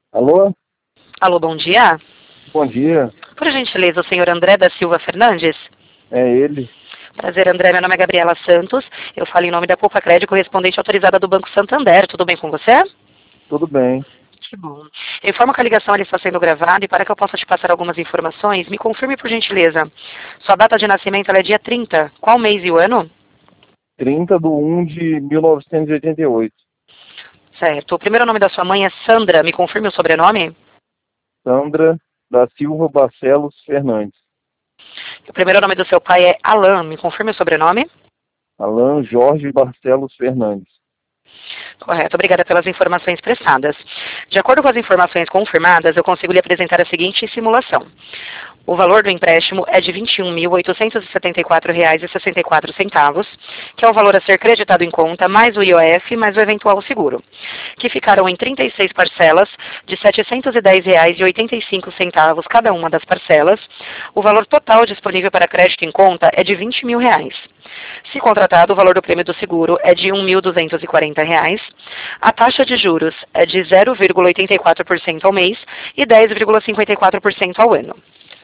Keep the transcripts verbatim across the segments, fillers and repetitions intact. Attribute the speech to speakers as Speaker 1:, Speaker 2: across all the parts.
Speaker 1: Alô?
Speaker 2: Alô, bom dia.
Speaker 1: Bom dia.
Speaker 2: Por gentileza, o senhor André da Silva Fernandes?
Speaker 1: É ele.
Speaker 2: Prazer, André. Meu nome é Gabriela Santos. Eu falo em nome da Poupa Crédito, correspondente autorizada do Banco Santander. Tudo bem com você?
Speaker 1: Tudo bem.
Speaker 2: Que bom. Eu informo que a ligação ali está sendo gravada e para que eu possa te passar algumas informações, me confirme, por gentileza. Sua data de nascimento ela é dia trinta. Qual mês e o ano?
Speaker 1: trinta de um de mil novecentos e oitenta e oito.
Speaker 2: Certo. O primeiro nome da sua mãe é Sandra. Me confirme o sobrenome?
Speaker 1: Sandra da Silva Barcelos Fernandes.
Speaker 2: O primeiro nome do seu pai é Alan. Me confirme o sobrenome?
Speaker 1: Alan Jorge Barcelos Fernandes.
Speaker 2: Correto, obrigada pelas informações prestadas. De acordo com as informações confirmadas, eu consigo lhe apresentar a seguinte simulação. O valor do empréstimo é de vinte e um mil oitocentos e setenta e quatro reais e sessenta e quatro centavos, que é o valor a ser creditado em conta, mais o I O F, mais o eventual seguro, que ficaram em trinta e seis parcelas de setecentos e dez reais e oitenta e cinco centavos cada uma das parcelas. O valor total disponível para crédito em conta é de vinte mil reais. Se contratado, o valor do prêmio do seguro é de um mil duzentos e quarenta reais. A taxa de juros é de zero vírgula oitenta e quatro por cento ao mês e dez vírgula cinquenta e quatro por cento ao ano.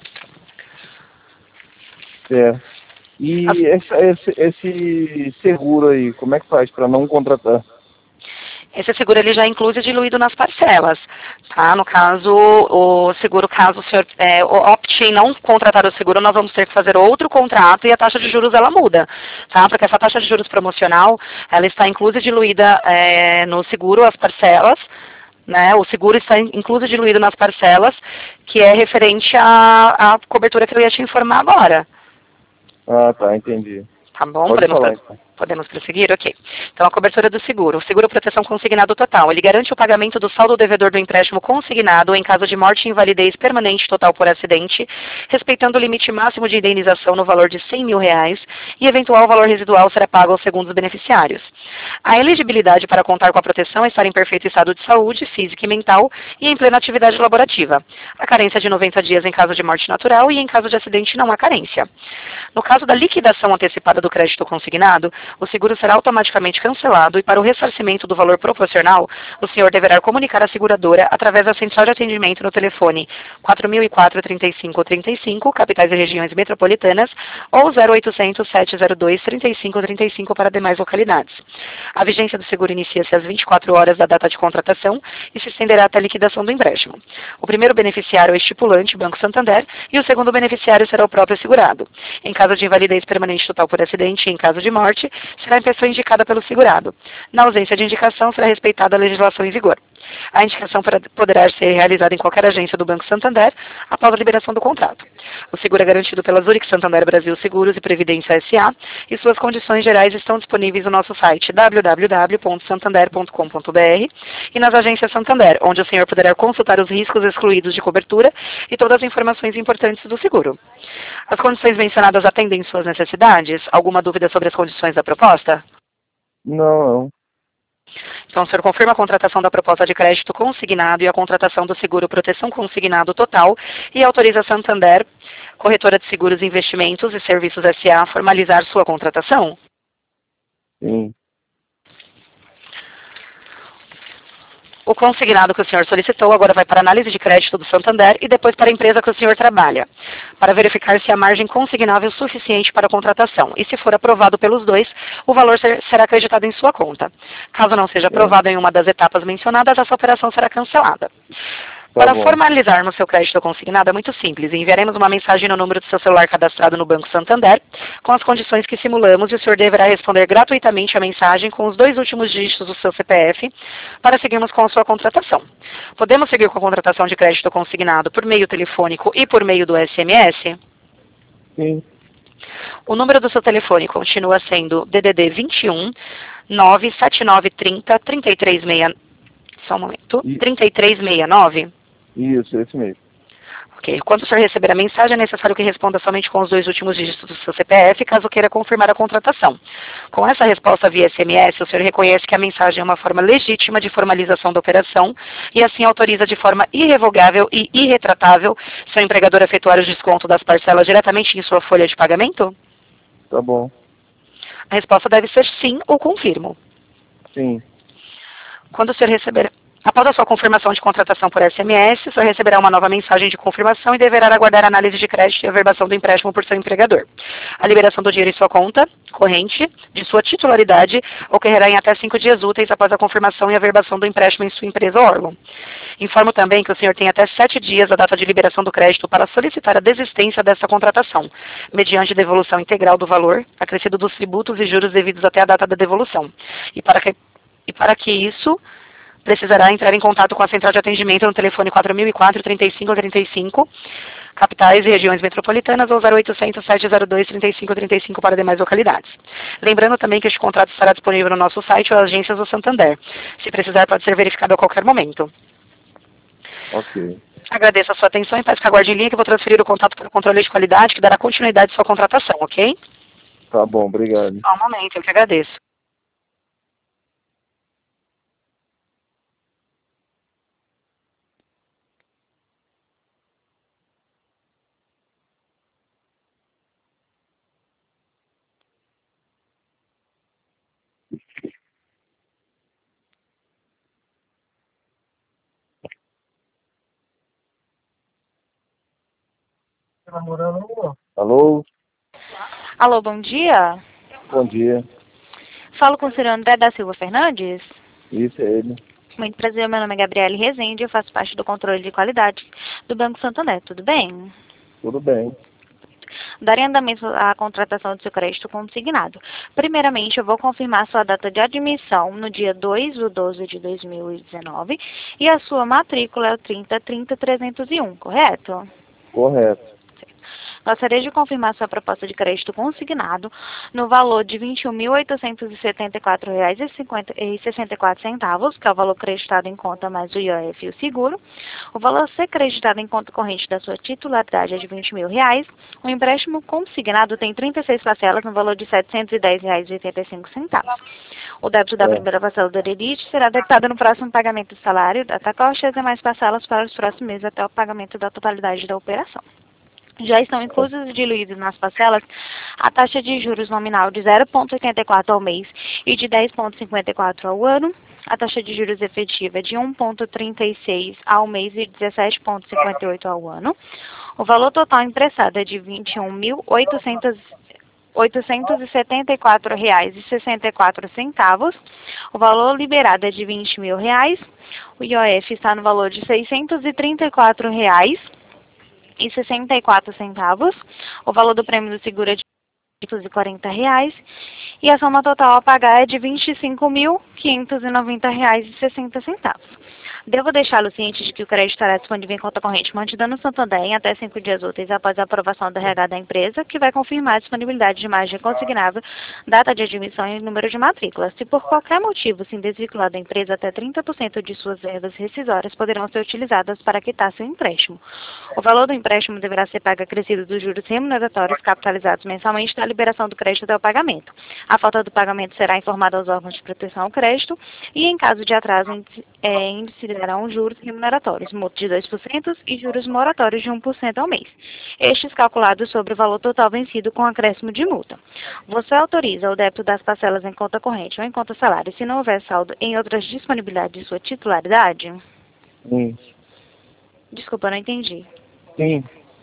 Speaker 1: É. E esse, esse, esse seguro aí, como é que faz para não contratar?
Speaker 2: Esse seguro ele já é incluso e diluído nas parcelas, tá? No caso, o seguro, caso o senhor é, opte em não contratar o seguro, nós vamos ter que fazer outro contrato e a taxa de juros ela muda, tá? Porque essa taxa de juros promocional, ela está inclusa e diluída é, no seguro, as parcelas, né? O seguro está incluso e diluído nas parcelas, que é referente à, à cobertura que eu ia te informar agora.
Speaker 1: Ah, tá, entendi.
Speaker 2: Tá bom?
Speaker 1: Pode
Speaker 2: Podemos,
Speaker 1: falar então.
Speaker 2: podemos prosseguir? Ok. Então, a cobertura do seguro. O seguro proteção consignado total. Ele garante o pagamento do saldo devedor do empréstimo consignado em caso de morte e invalidez permanente total por acidente, respeitando o limite máximo de indenização no valor de cem mil reais e eventual valor residual será pago aos segundos beneficiários. A elegibilidade para contar com a proteção é estar em perfeito estado de saúde, física e mental e em plena atividade laborativa. A carência de noventa dias em caso de morte natural e em caso de acidente não há carência. No caso da liquidação antecipada do crédito consignado, o seguro será automaticamente cancelado e para o ressarcimento do valor proporcional, o senhor deverá comunicar à seguradora através da central de atendimento no telefone quatro mil e quatro, trinta e cinco, trinta e cinco, capitais e regiões metropolitanas, ou zero oitocentos, sete zero dois, trinta e cinco, trinta e cinco para demais localidades. A vigência do seguro inicia-se às vinte e quatro horas da data de contratação e se estenderá até a liquidação do empréstimo. O primeiro beneficiário é o estipulante, Banco Santander, e o segundo beneficiário será o próprio segurado. Em caso de invalidez permanente total por acidente e em caso de morte, será a pessoa indicada pelo segurado. Na ausência de indicação, será respeitada a legislação em vigor. A indicação poderá ser realizada em qualquer agência do Banco Santander após a liberação do contrato. O seguro é garantido pela Zurich Santander Brasil Seguros e Previdência S A e suas condições gerais estão disponíveis no nosso site w w w ponto santander ponto com ponto b r e nas agências Santander, onde o senhor poderá consultar os riscos excluídos de cobertura e todas as informações importantes do seguro. As condições mencionadas atendem suas necessidades? Alguma dúvida sobre as condições da proposta?
Speaker 1: Não, não.
Speaker 2: Então, o senhor confirma a contratação da proposta de crédito consignado e a contratação do seguro proteção consignado total e autoriza a Santander, corretora de seguros e investimentos e serviços S A, a formalizar sua contratação?
Speaker 1: Sim.
Speaker 2: O consignado que o senhor solicitou agora vai para a análise de crédito do Santander e depois para a empresa que o senhor trabalha, para verificar se há margem consignável suficiente para a contratação. E se for aprovado pelos dois, o valor ser, será acreditado em sua conta. Caso não seja aprovado em uma das etapas mencionadas, essa operação será cancelada.
Speaker 1: Tá
Speaker 2: Para
Speaker 1: bom.
Speaker 2: formalizarmos seu crédito consignado é muito simples. Enviaremos uma mensagem no número do seu celular cadastrado no Banco Santander, com as condições que simulamos, e o senhor deverá responder gratuitamente a mensagem com os dois últimos dígitos do seu C P F para seguirmos com a sua contratação. Podemos seguir com a contratação de crédito consignado por meio telefônico e por meio do S M S?
Speaker 1: Sim.
Speaker 2: O número do seu telefone continua sendo D D D vinte e um, nove sete nove três zero, três três seis... Só um momento.
Speaker 1: E...
Speaker 2: três três seis nove?
Speaker 1: Isso, esse mesmo.
Speaker 2: Ok. Quando o senhor receber a mensagem, é necessário que responda somente com os dois últimos dígitos do seu C P F, caso queira confirmar a contratação. Com essa resposta via S M S, o senhor reconhece que a mensagem é uma forma legítima de formalização da operação e assim autoriza de forma irrevogável e irretratável seu empregador a efetuar o desconto das parcelas diretamente em sua folha de pagamento?
Speaker 1: Tá bom.
Speaker 2: A resposta deve ser sim ou confirmo.
Speaker 1: Sim.
Speaker 2: Quando o senhor receber Após a sua confirmação de contratação por S M S, o senhor receberá uma nova mensagem de confirmação e deverá aguardar a análise de crédito e averbação do empréstimo por seu empregador. A liberação do dinheiro em sua conta corrente, de sua titularidade, ocorrerá em até cinco dias úteis após a confirmação e averbação do empréstimo em sua empresa ou órgão. Informo também que o senhor tem até sete dias da data de liberação do crédito para solicitar a desistência dessa contratação, mediante devolução integral do valor, acrescido dos tributos e juros devidos até a data da devolução. E para que, e para que isso... precisará entrar em contato com a central de atendimento no telefone quatro mil e quatro, trinta e cinco, trinta e cinco, capitais e regiões metropolitanas, ou zero oitocentos, sete zero dois, trinta e cinco, trinta e cinco para demais localidades. Lembrando também que este contrato estará disponível no nosso site ou agências do Santander. Se precisar, pode ser verificado a qualquer momento.
Speaker 1: Ok.
Speaker 2: Agradeço a sua atenção e peço que aguarde em linha que eu vou transferir o contato para o controle de qualidade, que dará continuidade à sua contratação, ok?
Speaker 1: Tá bom, obrigado.
Speaker 2: Só um momento, eu que agradeço.
Speaker 1: Alô?
Speaker 3: Alô, bom dia.
Speaker 1: Bom dia.
Speaker 3: Falo com o senhor André da Silva Fernandes.
Speaker 1: Isso é ele.
Speaker 3: Muito prazer, meu nome é Gabriele Rezende, eu faço parte do controle de qualidade do Banco Santander, tudo bem?
Speaker 1: Tudo bem.
Speaker 3: Darei andamento à contratação do seu crédito consignado. Primeiramente, eu vou confirmar sua data de admissão no dia dois de doze de dois mil e dezenove e a sua matrícula é o trinta, trinta, trezentos e um, correto?
Speaker 1: Correto.
Speaker 3: Gostaria de confirmar sua proposta de crédito consignado no valor de vinte e um mil oitocentos e setenta e quatro reais e sessenta e quatro centavos, que é o valor creditado em conta mais o I O F e o seguro. O valor a ser creditado em conta corrente da sua titularidade é de vinte mil reais. O empréstimo consignado tem trinta e seis parcelas no valor de setecentos e dez reais e oitenta e cinco centavos. O débito da
Speaker 1: É.
Speaker 3: primeira parcela do Elite será debitado no próximo pagamento do salário, data corte e as demais parcelas para os próximos meses até o pagamento da totalidade da operação. Já estão inclusos e diluídos nas parcelas a taxa de juros nominal de zero vírgula oitenta e quatro ao mês e de dez vírgula cinquenta e quatro ao ano, a taxa de juros efetiva de um vírgula trinta e seis ao mês e dezessete vírgula cinquenta e oito ao ano. O valor total emprestado é de vinte e um mil oitocentos e setenta e quatro reais e sessenta e quatro centavos. O valor liberado é de vinte mil reais. O I O F está no valor de seiscentos e trinta e quatro reais e sessenta e quatro centavos. O valor do prêmio do seguro é de quinhentos e quarenta reais e a soma total a pagar é de vinte e cinco mil quinhentos e noventa reais e sessenta centavos. Devo deixá-lo ciente de que o crédito estará disponível em conta corrente mantida no Santander em até cinco dias úteis após a aprovação do R H da empresa, que vai confirmar a disponibilidade de margem consignável, data de admissão e número de matrícula. Se por qualquer motivo se desvincular da empresa, até trinta por cento de suas verbas rescisórias poderão ser utilizadas para quitar seu empréstimo. O valor do empréstimo deverá ser pago acrescido dos juros remuneratórios capitalizados mensalmente da liberação do crédito até o pagamento. A falta do pagamento será informada aos órgãos de proteção ao crédito e, em caso de atraso, é, incidirão juros remuneratórios, multa de dois por cento e juros moratórios de um por cento ao mês. Estes calculados sobre o valor total vencido com acréscimo de multa. Você autoriza o débito das parcelas em conta corrente ou em conta salário se não houver saldo em outras disponibilidades de sua titularidade?
Speaker 1: Sim.
Speaker 3: Desculpa, não entendi.
Speaker 1: Sim.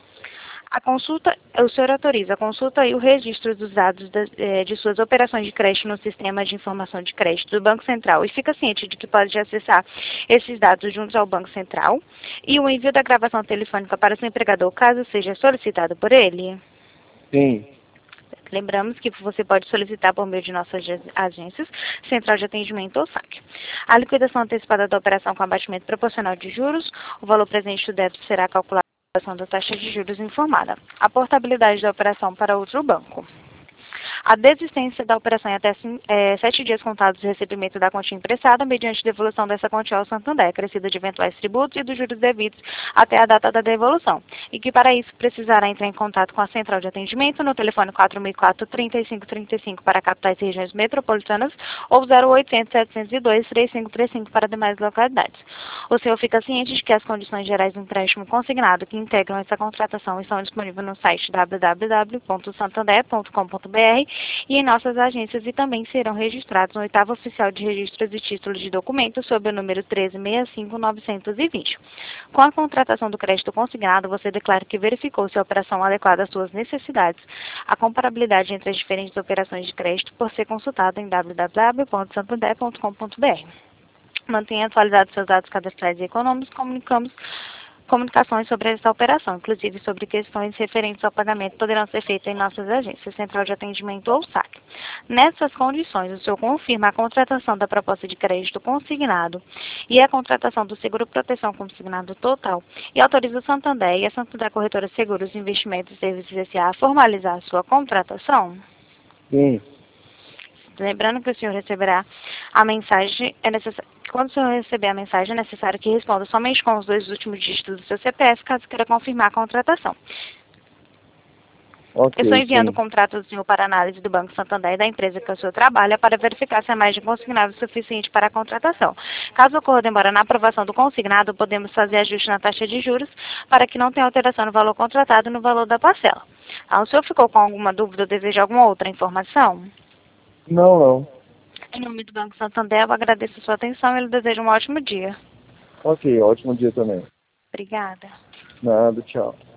Speaker 3: A consulta, o senhor autoriza a consulta e o registro dos dados de, eh, de suas operações de crédito no sistema de informação de crédito do Banco Central e fica ciente de que pode acessar esses dados juntos ao Banco Central e o envio da gravação telefônica para seu empregador, caso seja solicitado por ele?
Speaker 1: Sim.
Speaker 3: Lembramos que você pode solicitar por meio de nossas agências, Central de Atendimento ou saque. A liquidação antecipada da operação com abatimento proporcional de juros, o valor presente do débito será calculado da taxa de juros informada. A portabilidade da operação para outro banco. A desistência da operação em até é, sete dias contados do recebimento da quantia emprestada, mediante devolução dessa quantia ao Santander, acrescida de eventuais tributos e dos juros devidos até a data da devolução, e que para isso precisará entrar em contato com a central de atendimento no telefone quatro mil e quatro, trinta e cinco, trinta e cinco para capitais e regiões metropolitanas ou zero oitocentos, setecentos e dois, trinta e cinco trinta e cinco para demais localidades. O senhor fica ciente de que as condições gerais do empréstimo consignado que integram essa contratação estão disponíveis no site w w w ponto santander ponto com ponto b r Santander e em nossas agências e também serão registrados no oitavo oficial de registros e títulos de documentos sob o número treze sessenta e cinco novecentos e vinte. Com a contratação do crédito consignado, você declara que verificou se a operação adequada às suas necessidades. A comparabilidade entre as diferentes operações de crédito por ser consultado em w w w ponto santander ponto com ponto b r. Mantenha atualizados seus dados cadastrais e econômicos, comunicamos comunicações sobre essa operação, inclusive sobre questões referentes ao pagamento, poderão ser feitas em nossas agências, Central de Atendimento ou S A C. Nessas condições, o senhor confirma a contratação da proposta de crédito consignado e a contratação do seguro proteção consignado total e autoriza o Santander e a Santander Corretora de Seguros, Investimentos e Serviços S A a formalizar a sua contratação?
Speaker 1: Sim.
Speaker 3: Lembrando que o senhor receberá a mensagem, é necessário, quando o senhor receber a mensagem, é necessário que responda somente com os dois últimos dígitos do seu C P F, caso queira confirmar a contratação.
Speaker 1: Ok,
Speaker 3: Eu estou enviando
Speaker 1: sim.
Speaker 3: o contrato do senhor para análise do Banco Santander e da empresa que o senhor trabalha para verificar se a margem consignada é suficiente para a contratação. Caso ocorra demora na aprovação do consignado, podemos fazer ajuste na taxa de juros para que não tenha alteração no valor contratado e no valor da parcela. Ah, o senhor ficou com alguma dúvida ou deseja alguma outra informação?
Speaker 1: Não, não.
Speaker 3: Em nome do Banco Santander, eu agradeço a sua atenção e lhe desejo um ótimo dia.
Speaker 1: Ok, ótimo dia também.
Speaker 3: Obrigada.
Speaker 1: Nada, tchau.